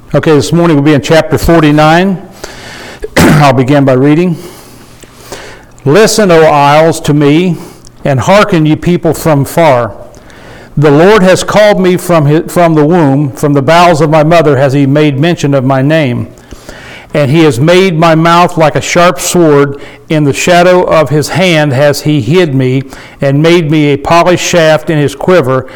Okay, this morning we'll be in chapter 49. I'll begin by reading. Listen, O isles, to me, and hearken, ye people from far. The Lord has called me from the womb, from the bowels of my mother has he made mention of my name. And he has made my mouth like a sharp sword. In the shadow of his hand has he hid me, and made me a polished shaft in his quiver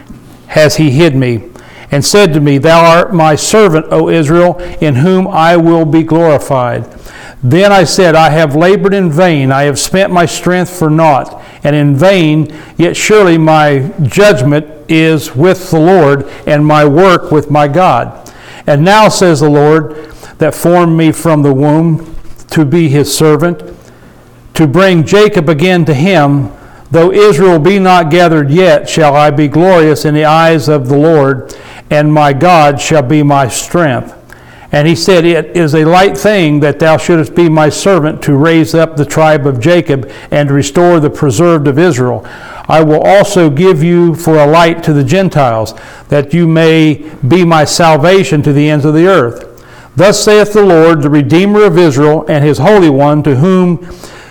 has he hid me. And said to me, Thou art my servant, O Israel, in whom I will be glorified. Then I said, I have labored in vain, I have spent my strength for naught, and in vain, yet surely my judgment is with the Lord, and my work with my God. And now, says the Lord, that formed me from the womb to be his servant, to bring Jacob again to him, though Israel be not gathered yet, shall I be glorious in the eyes of the Lord, and my God shall be my strength. And he said, It is a light thing that thou shouldest be my servant to raise up the tribe of Jacob and restore the preserved of Israel. I will also give you for a light to the Gentiles, that you may be my salvation to the ends of the earth. Thus saith the Lord, the Redeemer of Israel, and his Holy One, to whom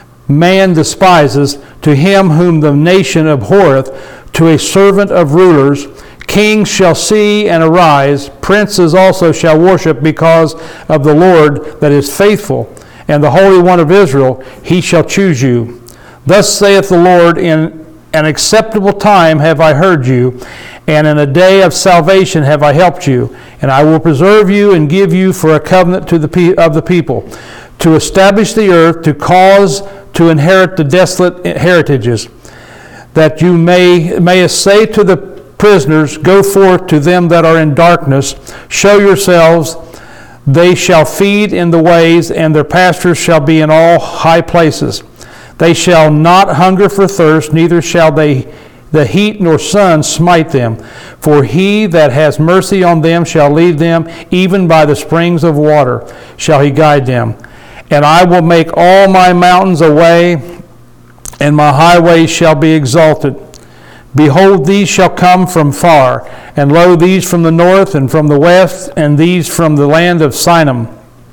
man despises, to him whom the nation abhorreth, to a servant of rulers. Kings shall see and arise, princes also shall worship, because of the Lord that is faithful, and the Holy One of Israel, he shall choose you. Thus saith the Lord, in an acceptable time have I heard you, and in a day of salvation have I helped you. And I will preserve you and give you for a covenant of the people, to establish the earth, to cause to inherit the desolate heritages, that you may say to the prisoners, Go forth to them that are in darkness, show yourselves, they shall feed in the ways, and their pastures shall be in all high places. They shall not hunger for thirst, neither shall the heat nor sun smite them. For he that has mercy on them shall lead them, even by the springs of water shall he guide them. And I will make all my mountains a way, and my highways shall be exalted. Behold, these shall come from far, and lo, these from the north and from the west, and these from the land of Sinim.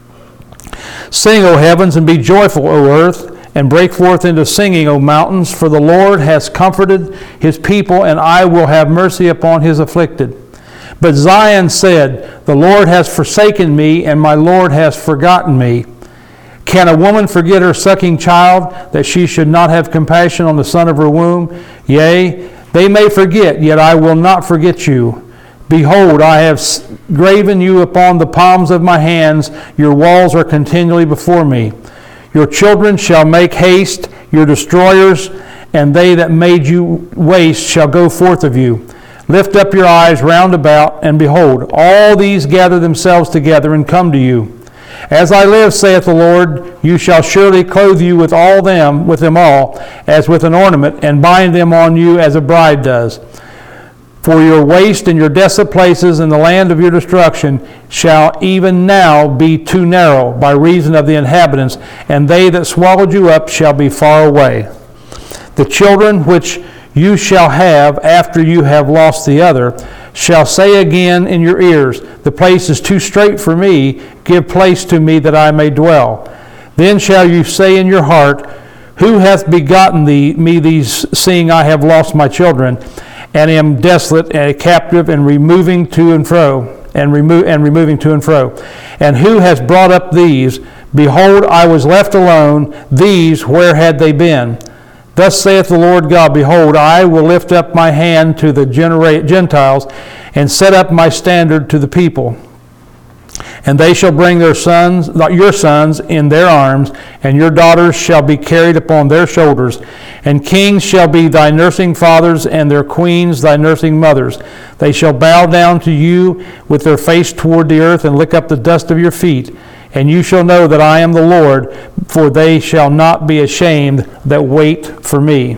Sing, O heavens, and be joyful, O earth, and break forth into singing, O mountains, for the Lord has comforted his people, and I will have mercy upon his afflicted. But Zion said, The Lord has forsaken me, and my Lord has forgotten me. Can a woman forget her sucking child, that she should not have compassion on the son of her womb? Yea, they may forget, yet I will not forget you. Behold, I have graven you upon the palms of my hands. Your walls are continually before me. Your children shall make haste, your destroyers, and they that made you waste shall go forth of you. Lift up your eyes round about, and behold, all these gather themselves together and come to you. As I live, saith the Lord, you shall surely clothe you with them all, as with an ornament, and bind them on you as a bride does. For your waste and your desolate places in the land of your destruction shall even now be too narrow by reason of the inhabitants, and they that swallowed you up shall be far away. The children which you shall have after you have lost the other shall say again in your ears, The place is too strait for me, give place to me that I may dwell. Then shall you say in your heart, Who hath begotten me these, seeing I have lost my children, and am desolate and a captive, and removing to and fro, and removing to and fro? And who has brought up these? Behold, I was left alone. These, where had they been? Thus saith the Lord God, Behold, I will lift up my hand to the Gentiles, and set up my standard to the people. And they shall bring your sons in their arms, and your daughters shall be carried upon their shoulders. And kings shall be thy nursing fathers, and their queens thy nursing mothers. They shall bow down to you with their face toward the earth, and lick up the dust of your feet. And you shall know that I am the Lord, for they shall not be ashamed that wait for me.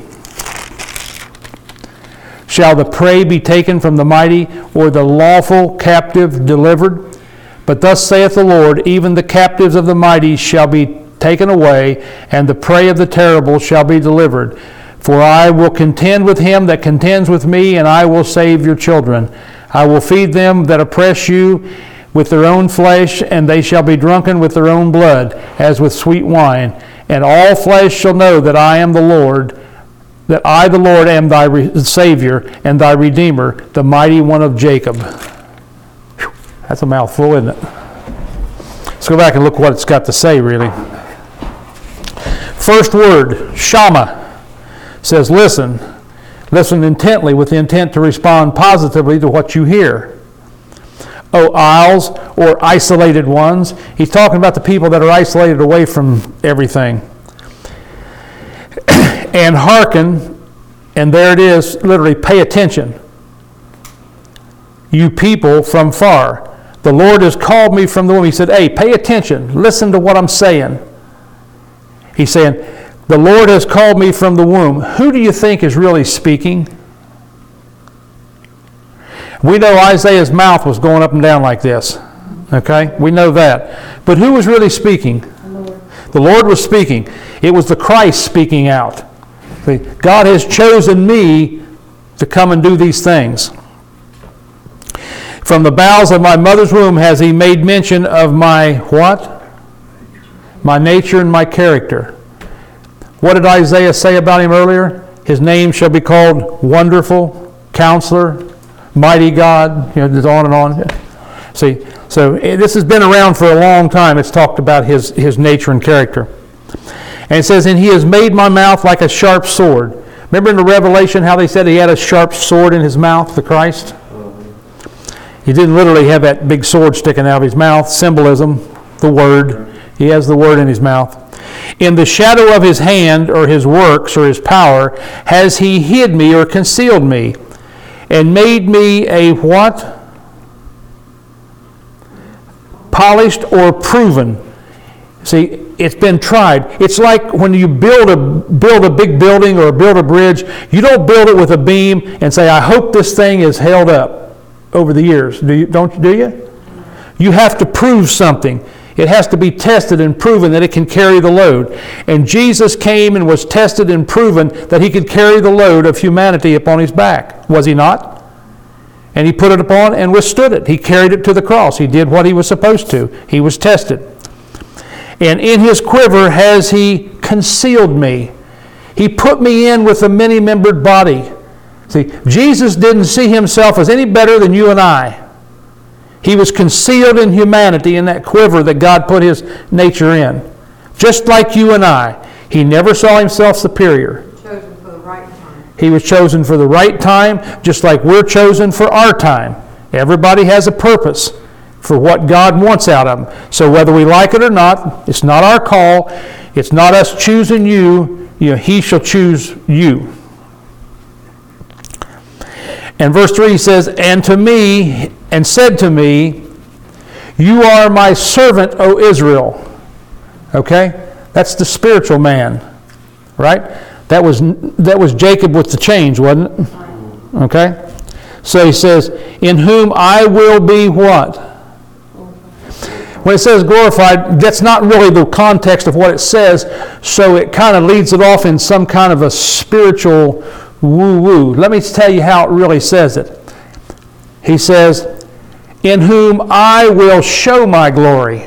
Shall the prey be taken from the mighty, or the lawful captive delivered? But thus saith the Lord, even the captives of the mighty shall be taken away, and the prey of the terrible shall be delivered. For I will contend with him that contends with me, and I will save your children. I will feed them that oppress you with their own flesh, and they shall be drunken with their own blood, as with sweet wine. And all flesh shall know that I am the Lord, that I, the Lord, am thy Savior and thy Redeemer, the mighty one of Jacob. Whew, that's a mouthful, isn't it? Let's go back and look what it's got to say, really. First word, Shama, says listen. Listen intently with the intent to respond positively to what you hear. O isles, or isolated ones. He's talking about the people that are isolated away from everything. And hearken, and there it is, literally pay attention. You people from far. The Lord has called me from the womb. He said, hey, pay attention. Listen to what I'm saying. He's saying, the Lord has called me from the womb. Who do you think is really speaking? We know Isaiah's mouth was going up and down like this. Okay? We know that. But who was really speaking? The Lord was speaking. It was the Christ speaking out. See, God has chosen me to come and do these things. From the bowels of my mother's womb has he made mention of my what? My nature and my character. What did Isaiah say about him earlier? His name shall be called Wonderful, Counselor, Mighty God, just on and on. See, so this has been around for a long time. It's talked about his nature and character. And it says, and he has made my mouth like a sharp sword. Remember in the Revelation how they said he had a sharp sword in his mouth, the Christ? He didn't literally have that big sword sticking out of his mouth. Symbolism, the Word. He has the Word in his mouth. In the shadow of his hand, or his works, or his power, has he hid me or concealed me, and made me a what? Polished or proven. See, it's been tried. It's like when you build a big building or build a bridge, you don't build it with a beam and say, I hope this thing is held up over the years. Do you? You have to prove something. It has to be tested and proven that it can carry the load. And Jesus came and was tested and proven that he could carry the load of humanity upon his back. Was he not? And he put it upon and withstood it. He carried it to the cross. He did what he was supposed to. He was tested. And in his quiver has he concealed me. He put me in with a many-membered body. See, Jesus didn't see himself as any better than you and I. He was concealed in humanity in that quiver that God put his nature in. Just like you and I. He never saw himself superior. Chosen for the right time. He was chosen for the right time, just like we're chosen for our time. Everybody has a purpose for what God wants out of them. So whether we like it or not, it's not our call. It's not us choosing you. He shall choose you. And verse 3 he says, and said to me, you are my servant, O Israel. Okay? That's the spiritual man. Right? That was Jacob with the change, wasn't it? Okay? So he says, in whom I will be what? When it says glorified, that's not really the context of what it says, so it kind of leads it off in some kind of a spiritual woo-woo. Let me tell you how it really says it. He says, in whom I will show my glory.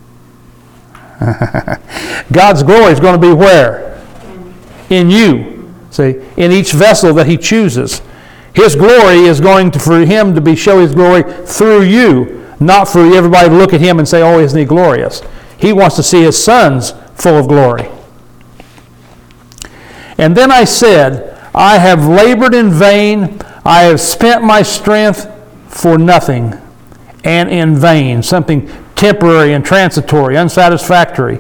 God's glory is going to be where? In you. See, in each vessel that he chooses. His glory is going to, for him to show his glory through you. Not for everybody to look at him and say, oh, isn't he glorious? He wants to see his sons full of glory. And then I said, I have labored in vain. I have spent my strength for nothing and in vain. Something temporary and transitory, unsatisfactory.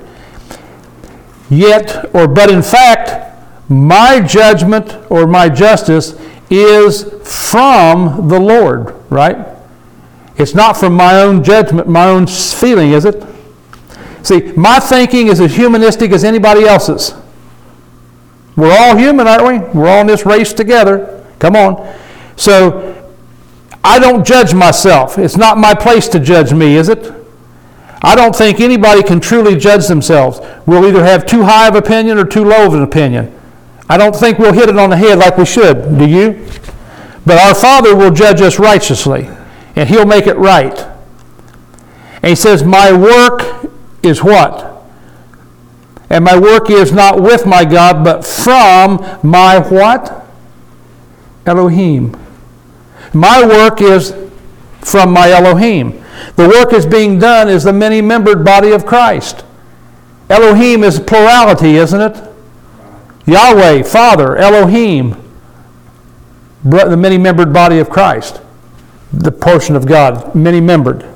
But in fact, my judgment or my justice is from the Lord, right? It's not from my own judgment, my own feeling, is it? See, my thinking is as humanistic as anybody else's. We're all human, aren't we? We're all in this race together. Come on. So, I don't judge myself. It's not my place to judge me, is it? I don't think anybody can truly judge themselves. We'll either have too high of opinion or too low of an opinion. I don't think we'll hit it on the head like we should. Do you? But our Father will judge us righteously. And he'll make it right. And he says, my work is what? And my work is not with my God, but from my what? Elohim. My work is from my Elohim. The work is being done is the many-membered body of Christ. Elohim is plurality, isn't it? Yahweh, Father, Elohim, the many-membered body of Christ. The portion of God, many-membered.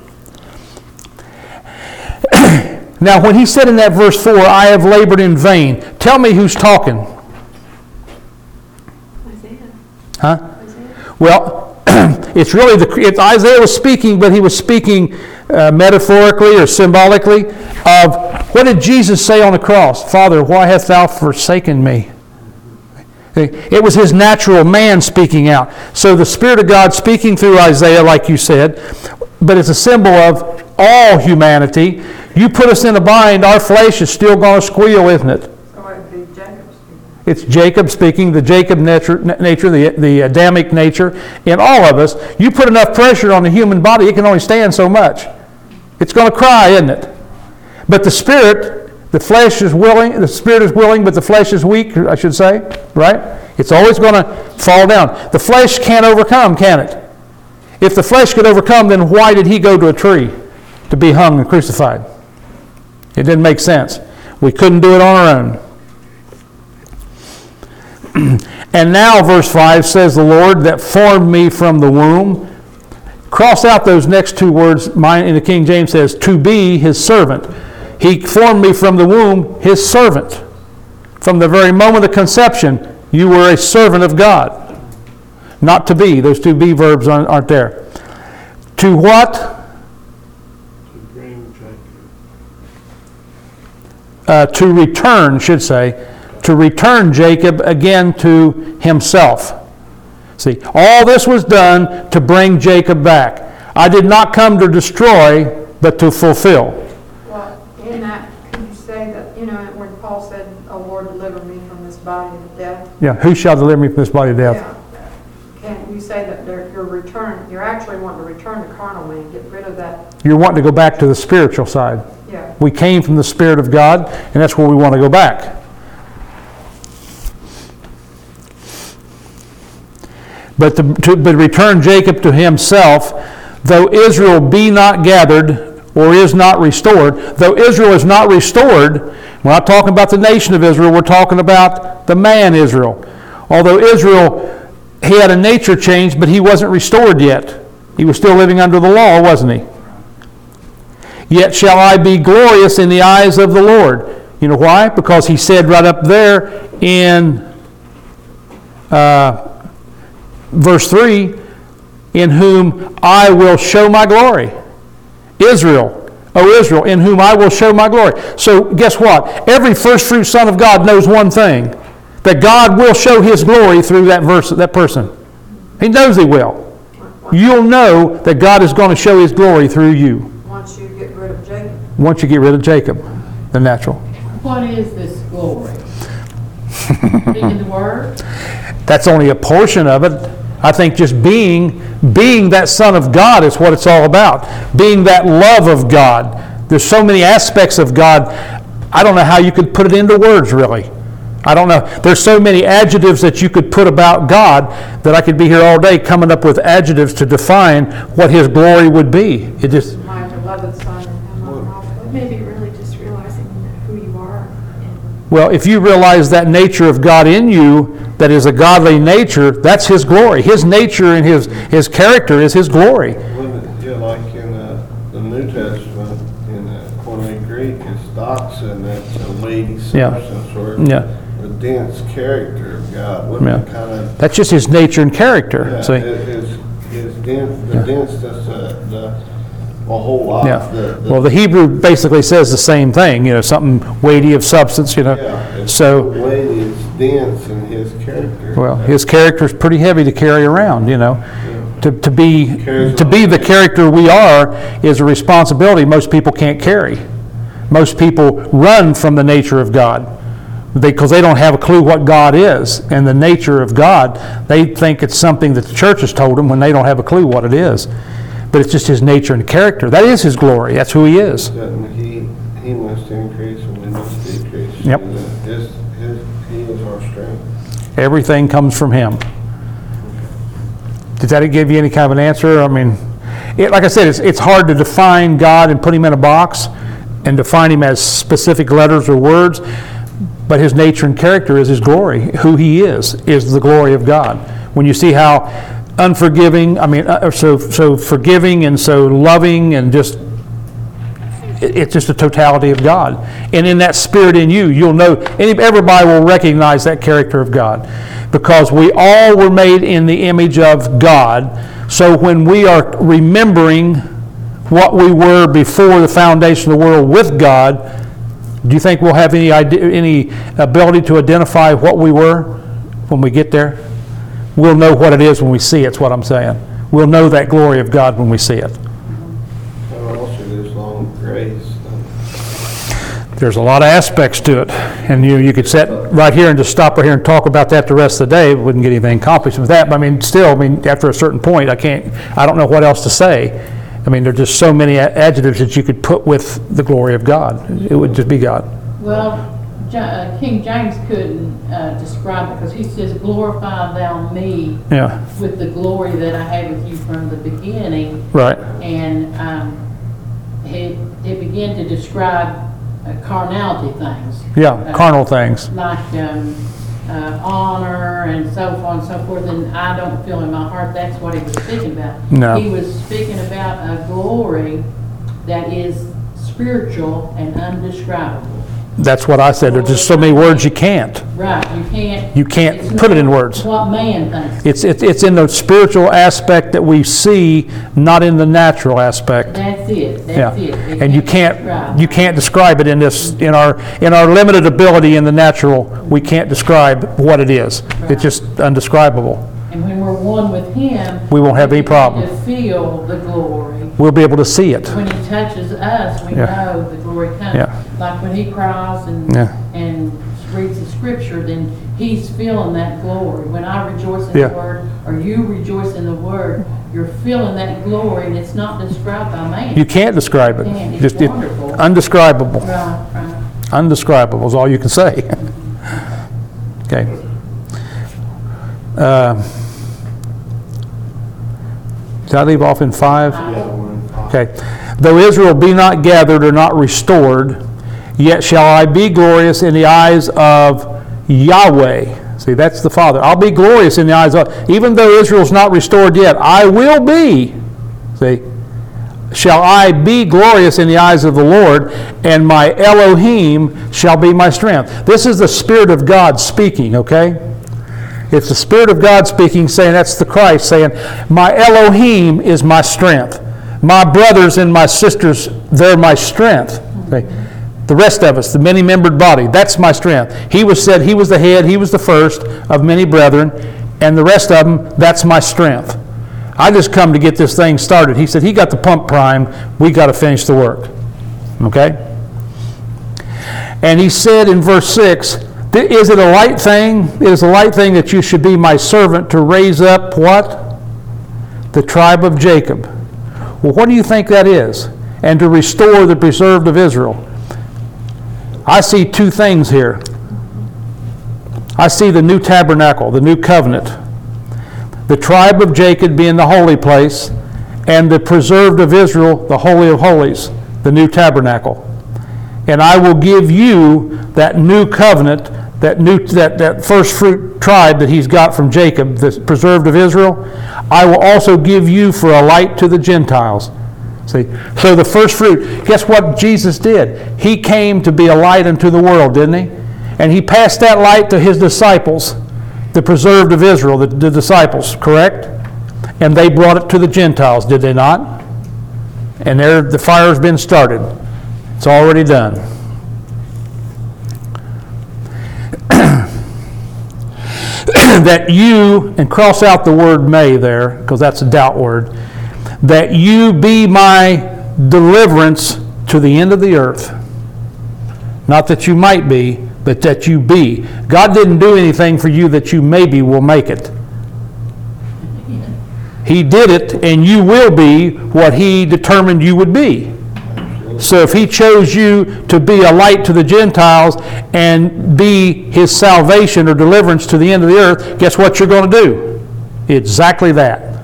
Now, when he said in that verse 4, I have labored in vain, tell me who's talking. Isaiah. Huh? Isaiah. Well, Isaiah was speaking, but he was speaking metaphorically or symbolically of what did Jesus say on the cross? Father, why hast thou forsaken me? It was his natural man speaking out. So the Spirit of God speaking through Isaiah, like you said, but it's a symbol of all humanity. You put us in a bind, our flesh is still going to squeal, isn't it? So it would be Jacob speaking. It's Jacob speaking, the Jacob nature, the Adamic nature in all of us. You put enough pressure on the human body, it can only stand so much. It's going to cry, isn't it? But the spirit, the flesh is willing, the spirit is willing, but the flesh is weak, I should say, right? It's always going to fall down. The flesh can't overcome, can it? If the flesh could overcome, then why did he go to a tree to be hung and crucified? It didn't make sense. We couldn't do it on our own. And now, verse 5 says, the Lord that formed me from the womb. Cross out those next two words. Mine in the King James says, to be his servant. He formed me from the womb, his servant. From the very moment of conception, you were a servant of God. Not to be. Those two be verbs aren't there. To what? To bring Jacob. To return, should say. To return Jacob again to himself. See, all this was done to bring Jacob back. I did not come to destroy, but to fulfill. Well, in that, can you say that, when Paul said, "O Lord, deliver me from this body of death"? Yeah, who shall deliver me from this body of death? Yeah. Can you say that you're actually wanting to return to carnal man, get rid of that? You're wanting to go back to the spiritual side. Yeah. We came from the Spirit of God, and that's where we want to go back. But to return Jacob to himself, though Israel be not gathered or is not restored, though Israel is not restored, we're not talking about the nation of Israel, we're talking about the man Israel. Although Israel, he had a nature change, but he wasn't restored yet. He was still living under the law, wasn't he? Yet shall I be glorious in the eyes of the Lord. You know why? Because he said right up there in verse 3, in whom I will show my glory. Israel, O Israel, in whom I will show my glory. So guess what? Every first fruit son of God knows one thing, that God will show his glory through that person. He knows he will. You'll know that God is going to show his glory through you. Once you get rid of Jacob. Once you get rid of Jacob, the natural. What is this glory? Being the Word? That's only a portion of it. I think just being that Son of God is what it's all about. Being that love of God. There's so many aspects of God. I don't know how you could put it into words, really. I don't know. There's so many adjectives that you could put about God that I could be here all day coming up with adjectives to define what his glory would be. It just... My beloved Son, in whom I'm well pleased. Maybe really just realizing who you are. Well, if you realize that nature of God in you, that is a godly nature, that's his glory. His nature and his character is his glory. Like in the New Testament, in Koine Greek, it's doxa, that's a weighty substance or a dense character of God. Kind of, that's just his nature and character. Yeah, his denseness, a whole lot. Yeah. Well, the Hebrew basically says the same thing. Something weighty of substance. Yeah. So weighty, it's dense in his character. Well, his character is pretty heavy to carry around. To be the character we are is a responsibility most people can't carry. Most people run from the nature of God because they don't have a clue what God is and the nature of God. They think it's something that the church has told them when they don't have a clue what it is. but it's just his nature and character. That is his glory. That's who he is. He must increase and we must decrease. Yep. He is our strength. Everything comes from him. Did that give you any kind of an answer? I mean, like I said, it's hard to define God and put him in a box and define him as specific letters or words, but his nature and character is his glory. Who he is the glory of God. When you see how unforgiving, so forgiving and so loving and just, it's just the totality of God. And in that spirit in you, you'll know, everybody will recognize that character of God, because we all were made in the image of God. So when we are remembering what we were before the foundation of the world with God, do you think we'll have any ability to identify what we were when we get there? We'll know what it is when we see it, is what I'm saying. We'll know that glory of God when we see it. Also, there's long grace. There's a lot of aspects to it. And you could sit right here and just stop right here and talk about that the rest of the day. We wouldn't get anything accomplished with that. But after a certain point, I don't know what else to say. There are just so many adjectives that you could put with the glory of God. It would just be God. Well, King James couldn't describe it because he says, glorify thou me with the glory that I had with you from the beginning. Right. And it began to describe carnality things. Yeah, carnal things. Like honor and so on and so forth, and I don't feel in my heart that's what he was speaking about. No. He was speaking about a glory that is spiritual and undescribable. That's what I said. There's just so many words you can't. Right, you can't. You can't put it in words. What man thinks. It's in the spiritual aspect that we see, not in the natural aspect. That's it. Yeah. It And you can't describe it in our limited ability in the natural. We can't describe what it is. Right. It's just undescribable. And when we're one with him, we won't have any problem. To feel the glory. We'll be able to see it. When he touches us, we know the glory comes. Yeah. Like when he cries and reads the scripture, then he's feeling that glory. When I rejoice in the word, or you rejoice in the word, you're feeling that glory, and it's not described by man. You can't describe it. It's wonderful. Undescribable. Right. Undescribable is all you can say. Okay. Did I leave off in 5? Okay. Though Israel be not gathered or not restored, yet shall I be glorious in the eyes of Yahweh. See, that's the Father. I'll be glorious in the eyes of, even though Israel's not restored yet, I will be. See, shall I be glorious in the eyes of the Lord, and my Elohim shall be my strength. This is the Spirit of God speaking, okay? It's the Spirit of God speaking, saying, that's the Christ, saying, my Elohim is my strength. My brothers and my sisters, they're my strength. Okay? The rest of us, the many-membered body, that's my strength. He was the head, he was the first of many brethren, and the rest of them, that's my strength. I just come to get this thing started. He said, he got the pump primed, we got to finish the work. Okay? And he said in verse 6, is it a light thing? It is a light thing that you should be my servant to raise up what? The tribe of Jacob. Well, what do you think that is? And to restore the preserved of Israel. I see two things here. I see the new tabernacle, the new covenant. The tribe of Jacob being the holy place, and the preserved of Israel, the holy of holies, the new tabernacle. And I will give you that new covenant, that first fruit tribe that he's got from Jacob, the preserved of Israel. I will also give you for a light to the Gentiles. See, so the first fruit, guess what Jesus did? He came to be a light unto the world, didn't he? And he passed that light to his disciples, the preserved of Israel, the disciples, correct? And they brought it to the Gentiles, did they not? And there the fire's been started. It's already done. That you, and cross out the word may there, because that's a doubt word, that you be my deliverance to the end of the earth. Not that you might be, but that you be. God didn't do anything for you that you maybe will make it. He did it, and you will be what He determined you would be. So if He chose you to be a light to the Gentiles and be His salvation or deliverance to the end of the earth, guess what you're going to do? Exactly that.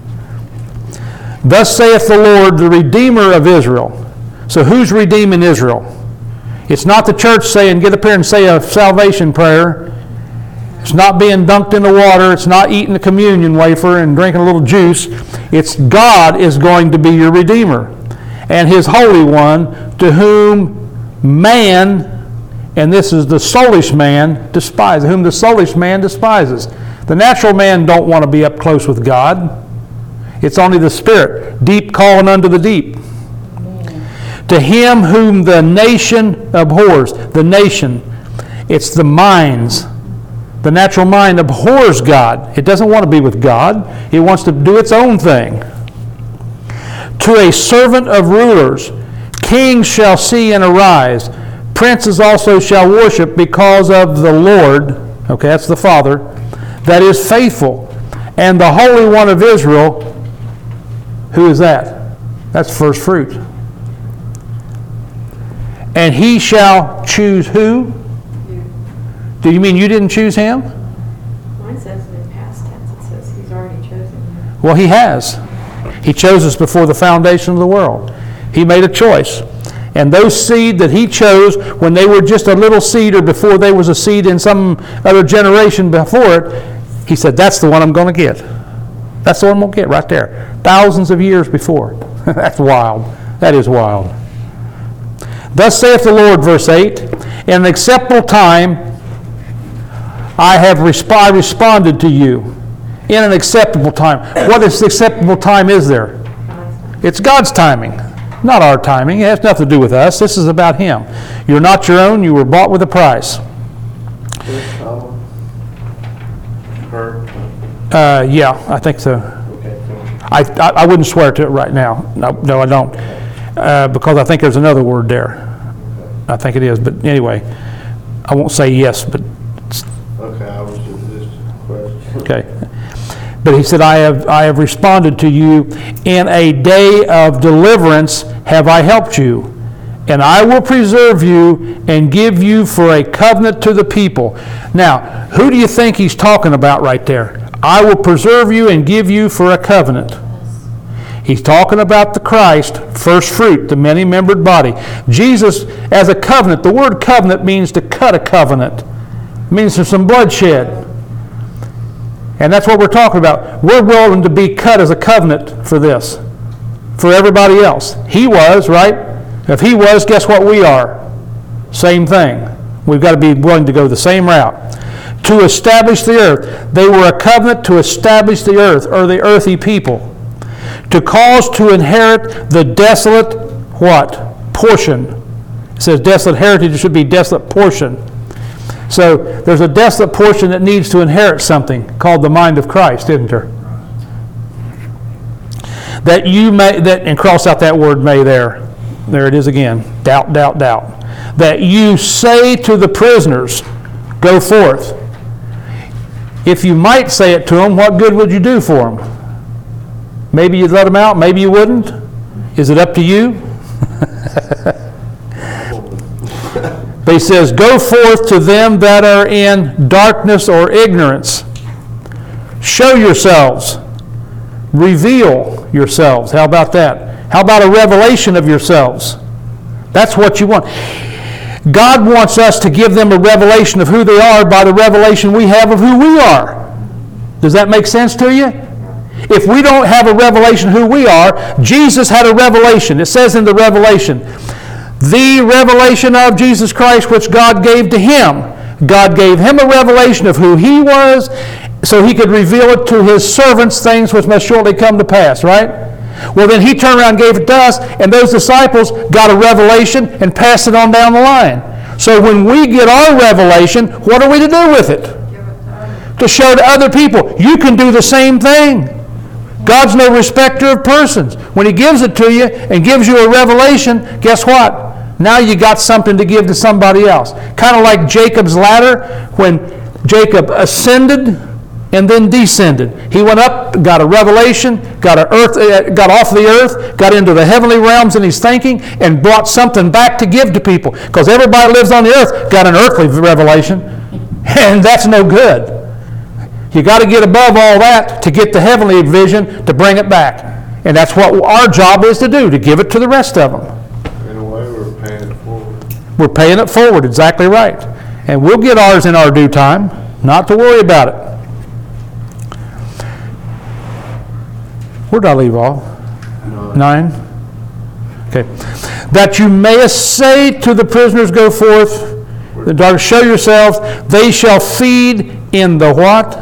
Thus saith the Lord, the Redeemer of Israel. So who's redeeming Israel? It's not the church saying, get up here and say a salvation prayer. It's not being dunked in the water. It's not eating a communion wafer and drinking a little juice. It's God is going to be your Redeemer. And His Holy One, to whom man, and this is the soulish man, despises, whom the soulish man despises. The natural man don't want to be up close with God. It's only the Spirit, deep calling unto the deep. To him whom the nation abhors, the nation, it's the minds. The natural mind abhors God. It doesn't want to be with God. It wants to do its own thing. To a servant of rulers, kings shall see and arise. Princes also shall worship because of the Lord, okay, that's the Father, that is faithful. And the Holy One of Israel, who is that? That's first fruit. And He shall choose who? You. Do you mean you didn't choose Him? Mine says in past tense, it says He's already chosen you. Well, He has. He chose us before the foundation of the world. He made a choice. And those seed that He chose when they were just a little seed or before they was a seed in some other generation before it, He said, that's the one I'm going to get. That's the one I'm going to get right there. Thousands of years before. That's wild. That is wild. Thus saith the Lord, verse 8, in an acceptable time I responded to you. In an acceptable time. What is acceptable time is there? It's God's timing, not our timing. It has nothing to do with us. This is about Him. You're not your own. You were bought with a price. Yeah, I think so. I wouldn't swear to it right now. No, I don't. Because I think there's another word there. I think it is. But anyway, I won't say yes, but... Okay, I was just a question. Okay. But He said, I have responded to you. In a day of deliverance have I helped you. And I will preserve you and give you for a covenant to the people. Now, who do you think He's talking about right there? I will preserve you and give you for a covenant. He's talking about the Christ, first fruit, the many-membered body. Jesus as a covenant. The word covenant means to cut a covenant. It means there's some bloodshed. And that's what we're talking about. We're willing to be cut as a covenant for this, for everybody else. He was, right? If He was, guess what we are? Same thing. We've got to be willing to go the same route. To establish the earth. They were a covenant to establish the earth, or the earthy people. To cause to inherit the desolate, what? Portion. It says desolate heritage, it should be desolate portion. So there's a desolate portion that needs to inherit something called the mind of Christ, isn't there? That you may, and cross out that word may there. There it is again. Doubt, doubt, doubt. That you say to the prisoners, go forth. If you might say it to them, what good would you do for them? Maybe you'd let them out, maybe you wouldn't. Is it up to you? But He says, go forth to them that are in darkness or ignorance. Show yourselves. Reveal yourselves. How about that? How about a revelation of yourselves? That's what you want. God wants us to give them a revelation of who they are by the revelation we have of who we are. Does that make sense to you? If we don't have a revelation of who we are, Jesus had a revelation. It says in the Revelation, the revelation of Jesus Christ which God gave to Him. God gave Him a revelation of who He was so He could reveal it to His servants, things which must shortly come to pass, right? Well, then He turned around and gave it to us, and those disciples got a revelation and passed it on down the line. So when we get our revelation, what are we to do with it? To show to other people. You can do the same thing. God's no respecter of persons. When He gives it to you and gives you a revelation, guess what? Now you got something to give to somebody else. Kind of like Jacob's ladder. When Jacob ascended and then descended. He went up, got a revelation, got off the earth, got into the heavenly realms in his thinking, and brought something back to give to people. Because everybody that lives on the earth got an earthly revelation, and that's no good. You got to get above all that to get the heavenly vision to bring it back. And that's what our job is to do, to give it to the rest of them. In a way, we're paying it forward. We're paying it forward, exactly right. And we'll get ours in our due time, not to worry about it. Where did I leave off? 9? Okay. That you mayest say to the prisoners, go forth, the dark, show yourselves, they shall feed in the what?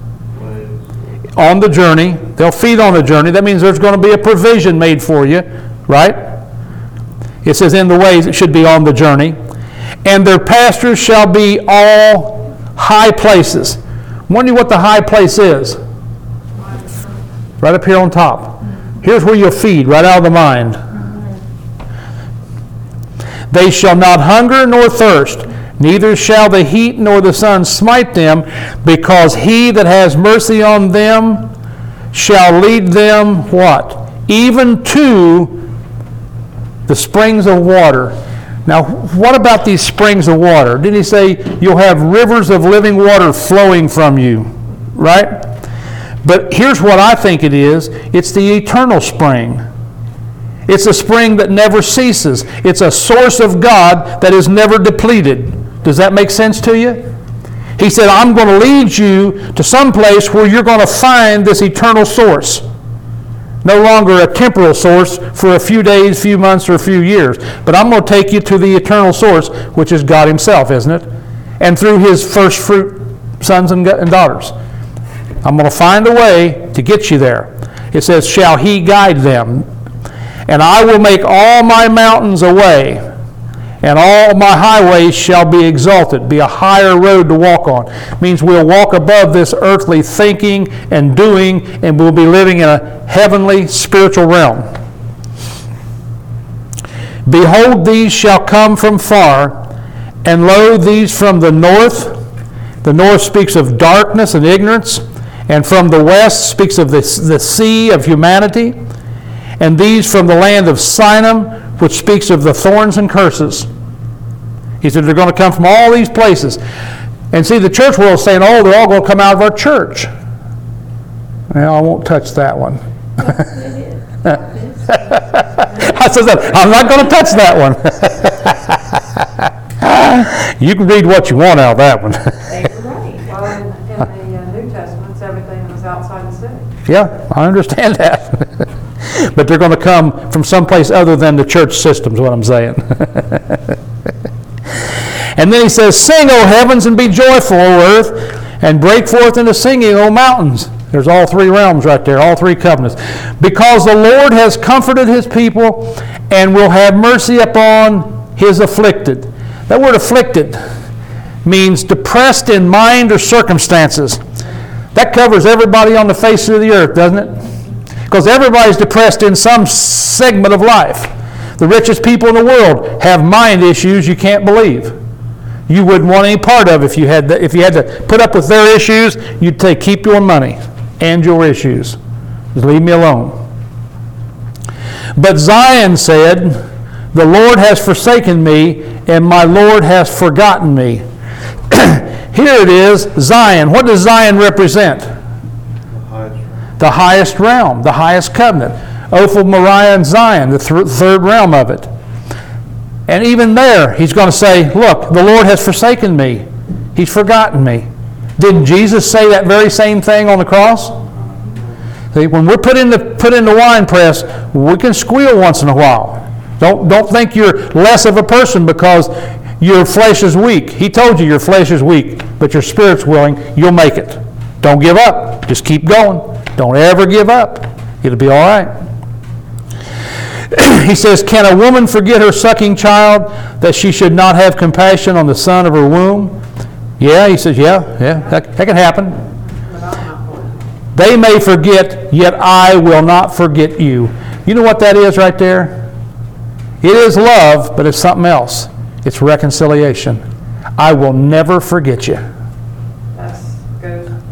On the journey. They'll feed on the journey. That means there's going to be a provision made for you, right? It says in the ways, it should be on the journey. And their pastures shall be all high places. Wonder what the high place is. Right up here on top. Here's where you'll feed, right out of the mind. They shall not hunger nor thirst, neither shall the heat nor the sun smite them, because he that has mercy on them shall lead them, what? Even to the springs of water. Now, what about these springs of water? Didn't he say you'll have rivers of living water flowing from you, right? But here's what I think it is. It's the eternal spring. It's a spring that never ceases. It's a source of God that is never depleted. Does that make sense to you? He said, I'm going to lead you to some place where you're going to find this eternal source. No longer a temporal source for a few days, few months, or a few years. But I'm going to take you to the eternal source, which is God himself, isn't it? And through his first fruit sons and daughters. I'm going to find a way to get you there. It says, shall he guide them? And I will make all my mountains a way, and all my highways shall be exalted, be a higher road to walk on. It means we'll walk above this earthly thinking and doing, and we'll be living in a heavenly spiritual realm. Behold, these shall come from far, and lo, these from the north. The north speaks of darkness and ignorance, and from the west speaks of the sea of humanity, and these from the land of Sinim, which speaks of the thorns and curses. He said they're going to come from all these places. And see, the church world is saying, oh, they're all going to come out of our church. Well, I won't touch that one. I said, I'm not going to touch that one. You can read what you want out of that one. Well, in the New Testament, everything was outside the city. Yeah, I understand that. But they're going to come from someplace other than the church system, is what I'm saying. And then he says, sing, O heavens, and be joyful, O earth, and break forth into singing, O mountains. There's all three realms right there, all three covenants. Because the Lord has comforted his people and will have mercy upon his afflicted. That word afflicted means depressed in mind or circumstances. That covers everybody on the face of the earth, doesn't it? Because everybody's depressed in some segment of life. The richest people in the world have mind issues you can't believe. You wouldn't want any part of if you had to put up with their issues. You'd say, keep your money and your issues. Just leave me alone. But Zion said, the Lord has forsaken me, and my Lord has forgotten me. Here it is, Zion. What does Zion represent? The highest realm, the highest covenant. Ophel, Moriah, and Zion, the third realm of it. And even there, he's going to say, look, the Lord has forsaken me. He's forgotten me. Didn't Jesus say that very same thing on the cross? See, when we're put in the wine press, we can squeal once in a while. Don't think you're less of a person because your flesh is weak. He told you your flesh is weak, but your spirit's willing. You'll make it. Don't give up. Just keep going. Don't ever give up. It'll be all right. He says, can a woman forget her sucking child that she should not have compassion on the son of her womb? Yeah, he says, yeah, that can happen. They may forget, yet I will not forget you. You know what that is right there? It is love, but it's something else. It's reconciliation. I will never forget you. That's good.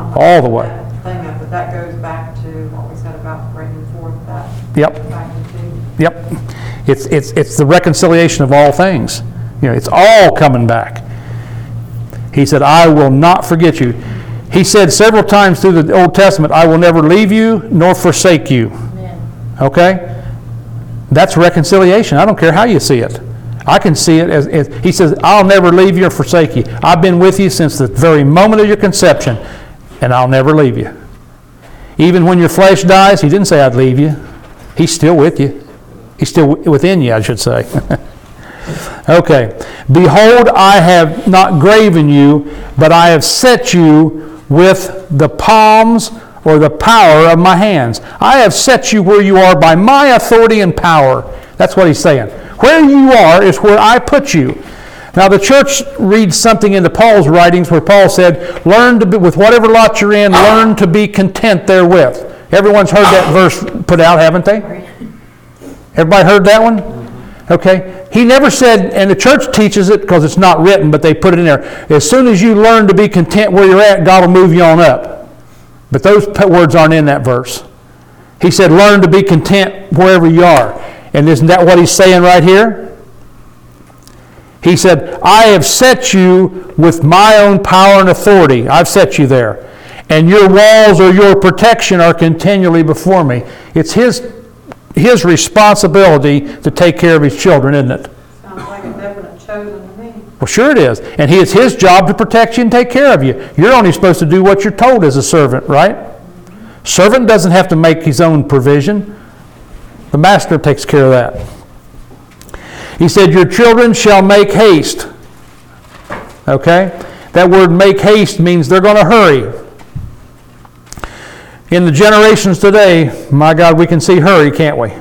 All the way. that thing of it, that goes back to what we said about bringing forth that Yep. magnitude. Yep. It's the reconciliation of all things. It's all coming back. He said, I will not forget you. He said several times through the Old Testament, I will never leave you nor forsake you. Amen. Okay? That's reconciliation. I don't care how you see it. I can see it as he says, I'll never leave you or forsake you. I've been with you since the very moment of your conception, and I'll never leave you. Even when your flesh dies, he didn't say I'd leave you. He's still with you. He's still within you, I should say. Okay. Behold, I have not graven you, but I have set you with the palms or the power of my hands. I have set you where you are by my authority and power. That's what he's saying. Where you are is where I put you. Now the church reads something into Paul's writings where Paul said, learn to be, with whatever lot you're in, learn to be content therewith. Everyone's heard that verse put out, haven't they? Everybody heard that one? Okay. He never said, and the church teaches it because it's not written, but they put it in there. As soon as you learn to be content where you're at, God will move you on up. But those words aren't in that verse. He said, learn to be content wherever you are. And isn't that what he's saying right here? He said, I have set you with my own power and authority. I've set you there. And your walls or your protection are continually before me. It's his responsibility to take care of his children, isn't it? Sounds like a definite chosen to me. Well, sure it is. And it's his job to protect you and take care of you. You're only supposed to do what you're told as a servant, right? Servant doesn't have to make his own provision. The master takes care of that. He said, your children shall make haste. Okay? That word make haste means they're going to hurry. In the generations today, my God, we can see hurry, can't we?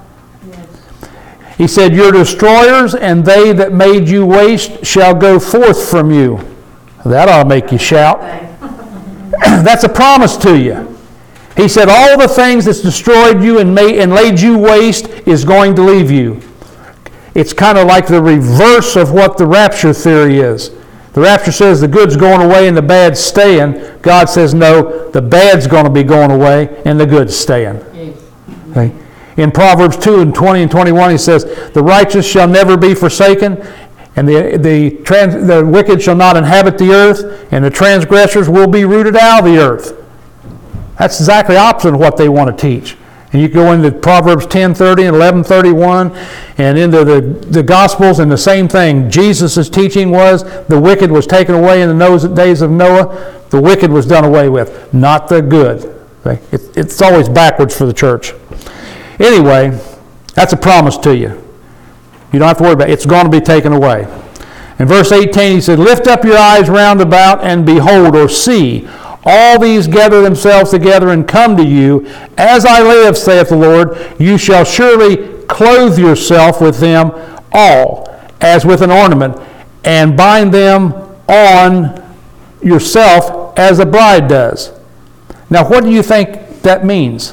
He said, your destroyers and they that made you waste shall go forth from you. That ought to make you shout. That's a promise to you. He said, all the things that's destroyed you and laid you waste is going to leave you. It's kind of like the reverse of what the rapture theory is. The rapture says the good's going away and the bad's staying. God says, no, the bad's going to be going away and the good's staying. Okay? In Proverbs 2 and 20 and 21, he says, the righteous shall never be forsaken, and the wicked shall not inhabit the earth, and the transgressors will be rooted out of the earth. That's exactly opposite of what they want to teach. And you go into Proverbs 10:30 and 11:31 and into the Gospels, and the same thing. Jesus' teaching was the wicked was taken away in the days of Noah. The wicked was done away with, not the good. Okay? It's always backwards for the church. Anyway, that's a promise to you. You don't have to worry about it. It's going to be taken away. In verse 18, he said, lift up your eyes round about and behold, or see, all these gather themselves together and come to you. As I live, saith the Lord, you shall surely clothe yourself with them all, as with an ornament, and bind them on yourself as a bride does. Now, what do you think that means?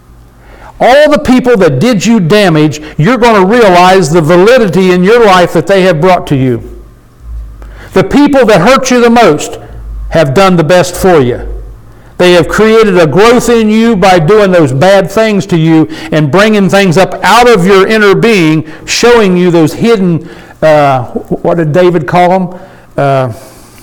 All the people that did you damage, you're going to realize the validity in your life that they have brought to you. The people that hurt you the most have done the best for you. They have created a growth in you by doing those bad things to you and bringing things up out of your inner being, showing you those hidden, what did David call them?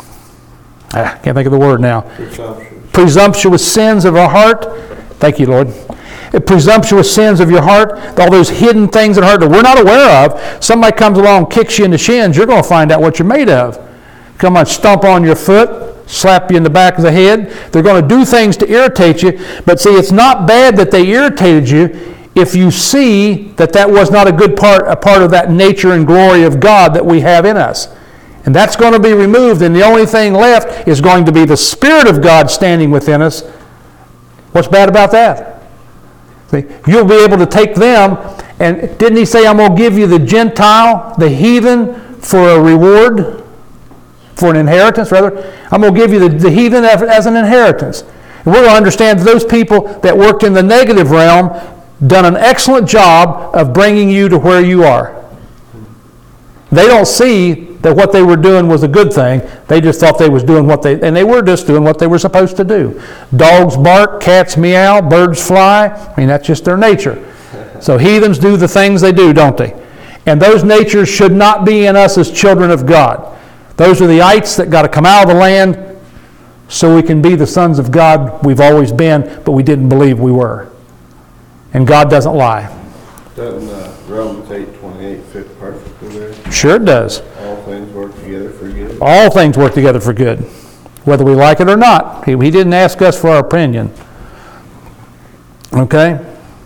I can't think of the word now. Presumptuous sins of our heart. Thank you, Lord. Presumptuous sins of your heart, all those hidden things that hurt that we're not aware of. Somebody comes along, kicks you in the shins, you're going to find out what you're made of. Come on, stomp on your foot, slap you in the back of the head. They're going to do things to irritate you. But see, it's not bad that they irritated you if you see that that was not a part of that nature and glory of God that we have in us. And that's going to be removed, and the only thing left is going to be the Spirit of God standing within us. What's bad about that? See, you'll be able to take them, and didn't he say, I'm going to give you the Gentile, the heathen, for a reward? For an inheritance, rather. I'm going to give you the heathen as an inheritance. And we're going to understand that those people that worked in the negative realm done an excellent job of bringing you to where you are. They don't see that what they were doing was a good thing. They just thought they was doing and they were just doing what they were supposed to do. Dogs bark, cats meow, birds fly. I mean, that's just their nature. So heathens do the things they do, don't they? And those natures should not be in us as children of God. Those are the ites that got to come out of the land so we can be the sons of God we've always been, but we didn't believe we were. And God doesn't lie. Doesn't Romans 8:28 fit perfectly there? Sure it does. All things work together for good. All things work together for good, whether we like it or not. He didn't ask us for our opinion. Okay?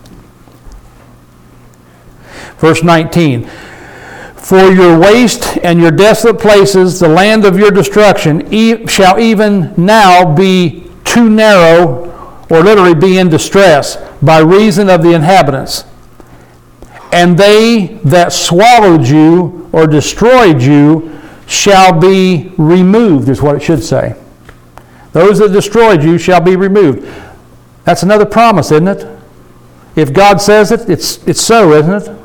Verse 19. For your waste and your desolate places, the land of your destruction, shall even now be too narrow, or literally be in distress, by reason of the inhabitants. And they that swallowed you or destroyed you shall be removed, is what it should say. Those that destroyed you shall be removed. That's another promise, isn't it? If God says it, it's so, isn't it?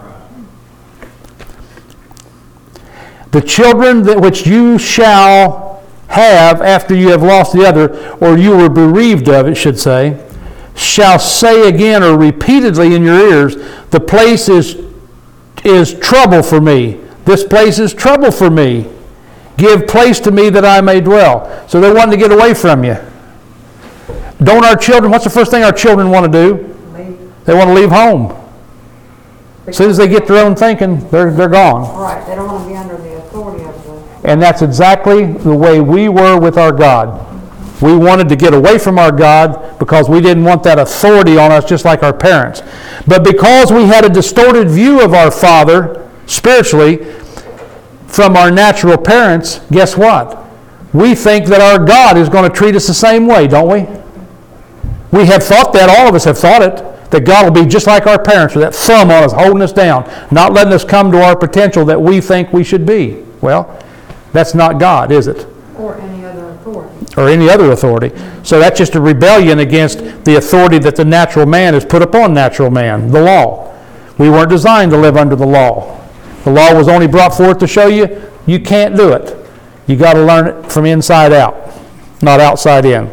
The children that which you shall have after you have lost the other, or you were bereaved of, it should say, shall say again or repeatedly in your ears, the place is trouble for me. This place is trouble for me. Give place to me that I may dwell. So they're wanting to get away from you. Don't our children, what's the first thing our children want to do? They want to leave home. As soon as they get their own thinking, they're gone. Right, they don't want to be under the authority of the... And that's exactly the way we were with our God. We wanted to get away from our God because we didn't want that authority on us just like our parents. But because we had a distorted view of our Father, spiritually, from our natural parents, guess what? We think that our God is going to treat us the same way, don't we? We have thought that, all of us have thought it, that God will be just like our parents, with that thumb on us, holding us down, not letting us come to our potential that we think we should be. Well, that's not God, is it? Or any other authority. Or any other authority. So that's just a rebellion against the authority that the natural man has put upon natural man, the law. We weren't designed to live under the law. The law was only brought forth to show you you can't do it. You got to learn it from inside out, not outside in.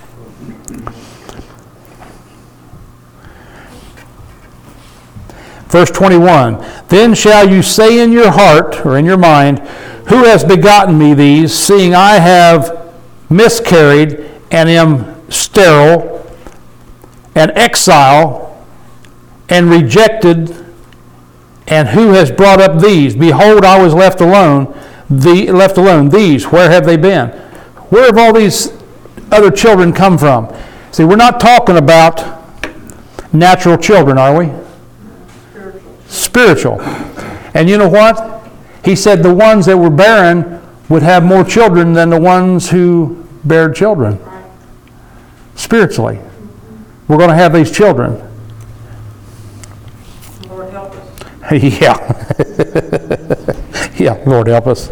Verse 21, then shall you say in your heart, or in your mind, who has begotten me these, seeing I have miscarried and am sterile, and exile, and rejected, and who has brought up these? Behold, I was left alone. These, where have they been? Where have all these other children come from? See, we're not talking about natural children, are we? Spiritual. And you know what? He said the ones that were barren would have more children than the ones who bare children. Spiritually. We're going to have these children. Lord help us. Yeah. Yeah, Lord help us.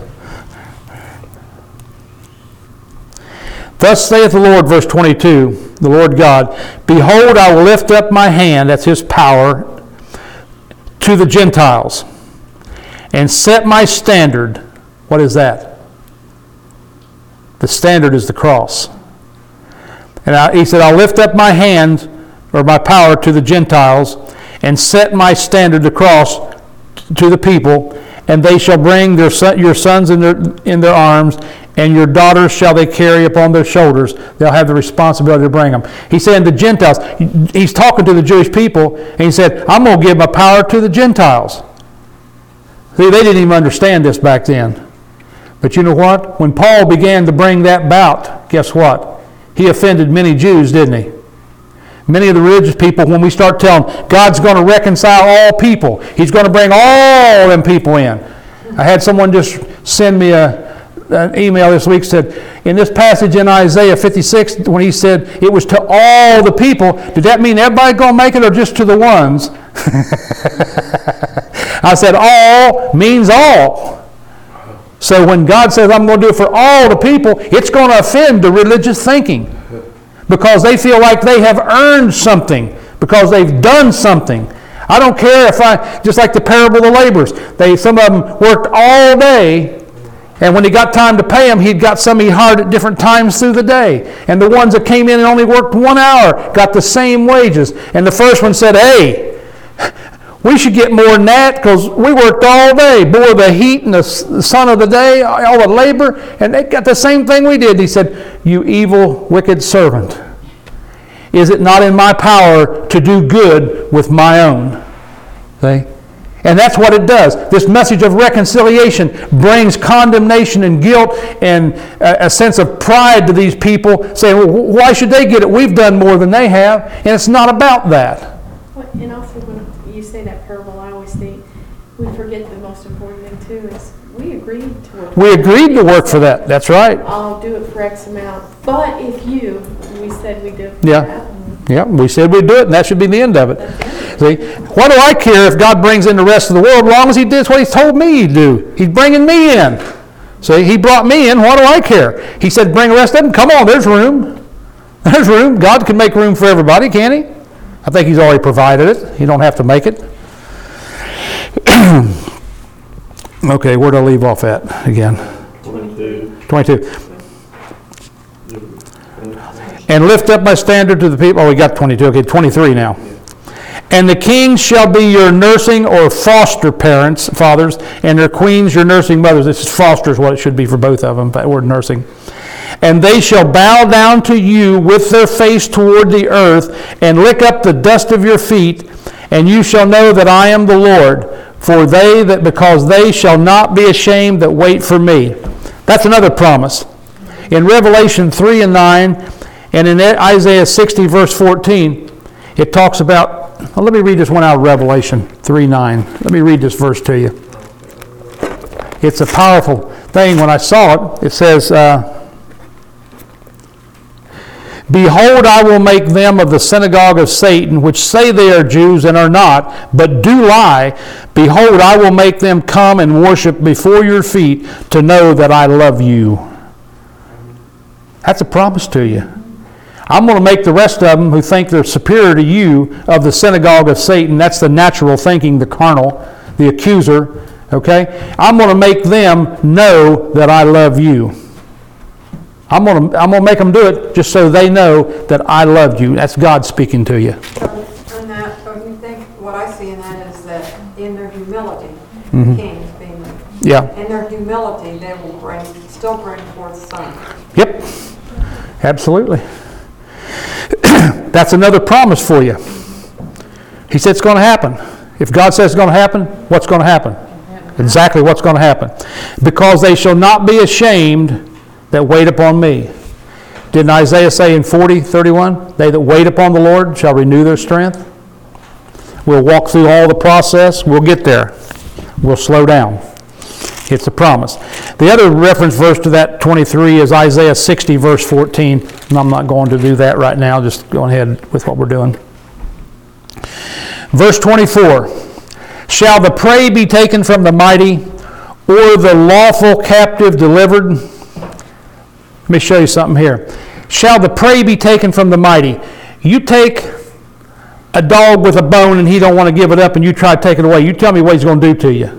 Thus saith the Lord, verse 22, the Lord God, behold, I will lift up my hand, that's his power, to the Gentiles, and set my standard. What is that? The standard is the cross. And he said, I'll lift up my hand, or my power, to the Gentiles, and set my standard, the cross, to the people, and they shall bring your sons in their arms, and your daughters shall they carry upon their shoulders. They'll have the responsibility to bring them. He said the Gentiles, he's talking to the Jewish people, and he said, I'm going to give my power to the Gentiles. See, they didn't even understand this back then. But you know what? When Paul began to bring that about, guess what? He offended many Jews, didn't he? Many of the religious people, when we start telling God's going to reconcile all people, he's going to bring all them people in. I had someone just send me an email this week, said, in this passage in Isaiah 56, when he said it was to all the people, did that mean everybody going to make it or just to the ones? I said, all means all. So when God says, I'm going to do it for all the people, it's going to offend the religious thinking because they feel like they have earned something, because they've done something. I don't care if just like the parable of the laborers, some of them worked all day, and when he got time to pay them, he'd got some he hired at different times through the day. And the ones that came in and only worked 1 hour got the same wages. And the first one said, hey, we should get more than that because we worked all day, bore the heat and the sun of the day, all the labor, and they got the same thing we did. He said, you evil, wicked servant. Is it not in my power to do good with my own? See? And that's what it does. This message of reconciliation brings condemnation and guilt and a sense of pride to these people, saying, well, why should they get it? We've done more than they have. And it's not about that. Well, and also when you say that parable, I always think we forget the most important thing too is we agreed to work. We agreed to work for that. That's right. I'll do it for X amount. But if we said we did Yeah. that. Yeah, we said we'd do it, and that should be the end of it. See, what do I care if God brings in the rest of the world, as long as he did what he told me he'd do? He's bringing me in. See, he brought me in, what do I care? He said, bring the rest of them. Come on, there's room. There's room. God can make room for everybody, can't he? I think he's already provided it. You don't have to make it. Okay, where did I leave off at again? 22. And lift up my standard to the people. Oh, we got 22. Okay, 23 now. And the kings shall be your nursing or foster parents, fathers, and their queens your nursing mothers. This is foster is what it should be for both of them, that word nursing. And they shall bow down to you with their face toward the earth and lick up the dust of your feet, and you shall know that I am the Lord, because they shall not be ashamed that wait for me. That's another promise. In Revelation 3 and 9, and in Isaiah 60, verse 14, it talks about, well, let me read this one out of Revelation 3:9. Let me read this verse to you. It's a powerful thing. When I saw it, it says, behold, I will make them of the synagogue of Satan, which say they are Jews and are not, but do lie. Behold, I will make them come and worship before your feet to know that I love you. That's a promise to you. I'm going to make the rest of them who think they're superior to you of the synagogue of Satan. That's the natural thinking, the carnal, the accuser. Okay? I'm going to make them know that I love you. I'm going to make them do it just so they know that I loved you. That's God speaking to you. And that, so you think, what I see in that is that in their humility, kings being, in their humility, they will still bring forth sons. Yep. Absolutely. That's another promise for you. He said it's going to happen. If God says it's going to happen, what's going to happen? Exactly what's going to happen. Because they shall not be ashamed that wait upon me. Didn't Isaiah say in 40:31, they that wait upon the Lord shall renew their strength? We'll walk through all the process. We'll get there. We'll slow down. It's a promise. The other reference verse to that 23 is Isaiah 60, verse 14. And I'm not going to do that right now. Just go ahead with what we're doing. Verse 24. Shall the prey be taken from the mighty, or the lawful captive delivered? Let me show you something here. Shall the prey be taken from the mighty? You take a dog with a bone and he don't want to give it up and you try to take it away. You tell me what he's going to do to you.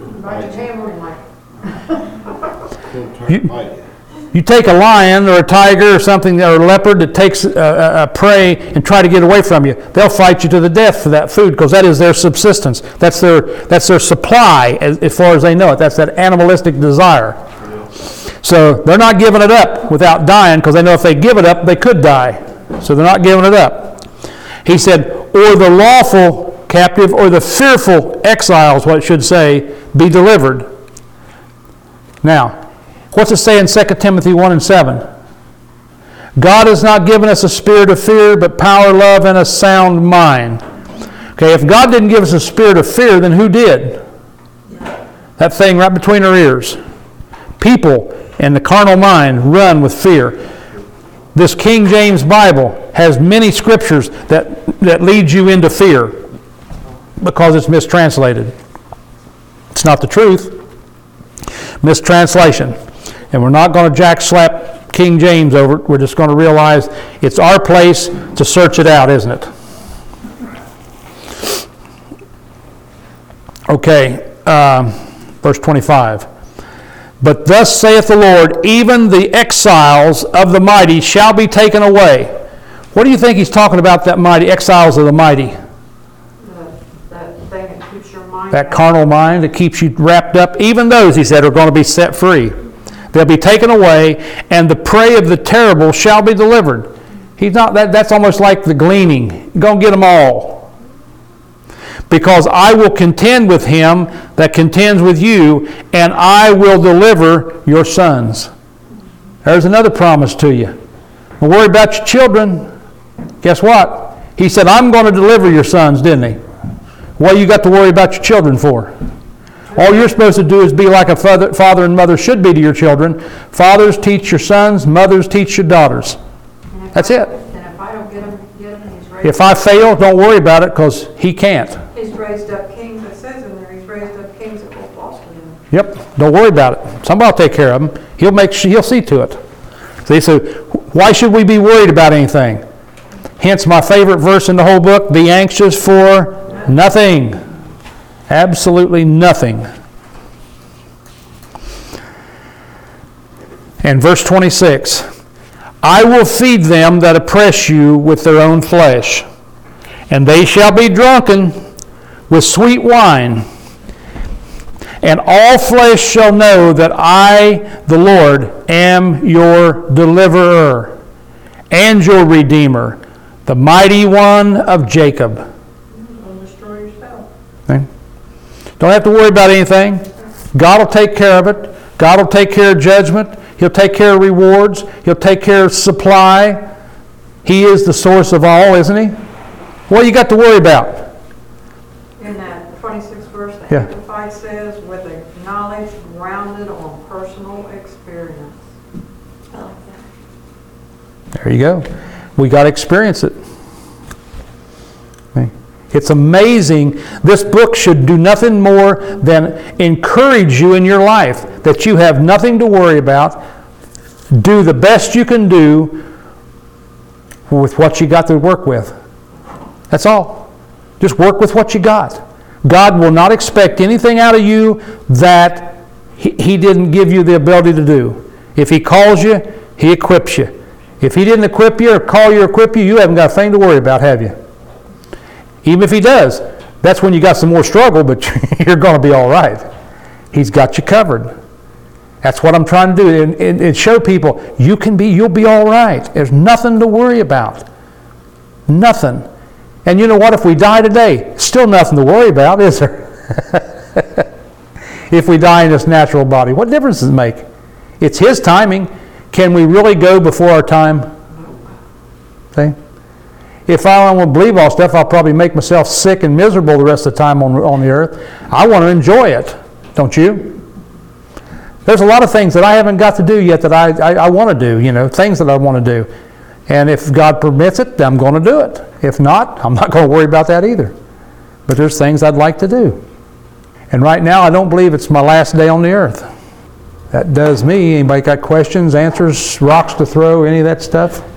You take a lion or a tiger or something, or a leopard that takes a prey and try to get away from you. They'll fight you to the death for that food because that is their subsistence. That's their supply as far as they know it. That's that animalistic desire. So they're not giving it up without dying because they know if they give it up, they could die. So they're not giving it up. He said, or the lawful captive or the fearful exiles, what it should say, be delivered. Now, what's it say in 2 Timothy 1 and 7? God has not given us a spirit of fear, but power, love, and a sound mind. Okay, if God didn't give us a spirit of fear, then who did? That thing right between our ears. People and the carnal mind run with fear. This King James Bible has many scriptures that lead you into fear because it's mistranslated. It's not the truth. Mistranslation. And we're not going to jack-slap King James over it. We're just going to realize it's our place to search it out, isn't it? Okay, verse 25. But thus saith the Lord, even the exiles of the mighty shall be taken away. What do you think he's talking about, that mighty, exiles of the mighty? That thing that keeps your mind. That carnal mind that keeps you wrapped up. Even those, he said, are going to be set free. They'll be taken away, and the prey of the terrible shall be delivered. He's not that's almost like the gleaning. You're going to get them all. Because I will contend with him that contends with you, and I will deliver your sons. There's another promise to you. Don't worry about your children. Guess what? He said, I'm going to deliver your sons, didn't he? What you got to worry about your children for? All you're supposed to do is be like a father and mother should be to your children. Fathers teach your sons, mothers teach your daughters. That's it. And if I don't get him, he's raised. If I fail, don't worry about it, because he can't. He's raised up kings. It says in there, he's raised up kings that will foster him. Yep. Don't worry about it. Somebody will take care of him. He'll see to it. See, so why should we be worried about anything? Hence my favorite verse in the whole book, be anxious for nothing. Absolutely nothing. And verse 26, I will feed them that oppress you with their own flesh, and they shall be drunken with sweet wine. And all flesh shall know that I, the Lord, am your deliverer and your redeemer, the mighty one of Jacob. Don't destroy yourself. Okay? Don't have to worry about anything. God will take care of it. God will take care of judgment. He'll take care of rewards. He'll take care of supply. He is the source of all, isn't he? What you got to worry about? In that 26th verse, the Yeah. Amplified says, with a knowledge grounded on personal experience. I like that. There you go. We got to experience it. Okay. It's amazing. This book should do nothing more than encourage you in your life, that you have nothing to worry about. Do the best you can do with what you got to work with. That's all. Just work with what you got. God will not expect anything out of you that He didn't give you the ability to do. If He calls you, He equips you. If He didn't equip you or call you or equip you, you haven't got a thing to worry about, have you? Even if He does, that's when you got some more struggle, but you're going to be all right. He's got you covered. That's what I'm trying to do, and show people you'll be all right. There's nothing to worry about. Nothing. And you know what? If we die today, still nothing to worry about, is there? If we die in this natural body, what difference does it make? It's His timing. Can we really go before our time? See? If I don't want to believe all stuff, I'll probably make myself sick and miserable the rest of the time on the earth. I want to enjoy it. Don't you? There's a lot of things that I haven't got to do yet that I want to do, things that I want to do. And if God permits it, I'm going to do it. If not, I'm not going to worry about that either. But there's things I'd like to do. And right now, I don't believe it's my last day on the earth. That does me. Anybody got questions, answers, rocks to throw, any of that stuff?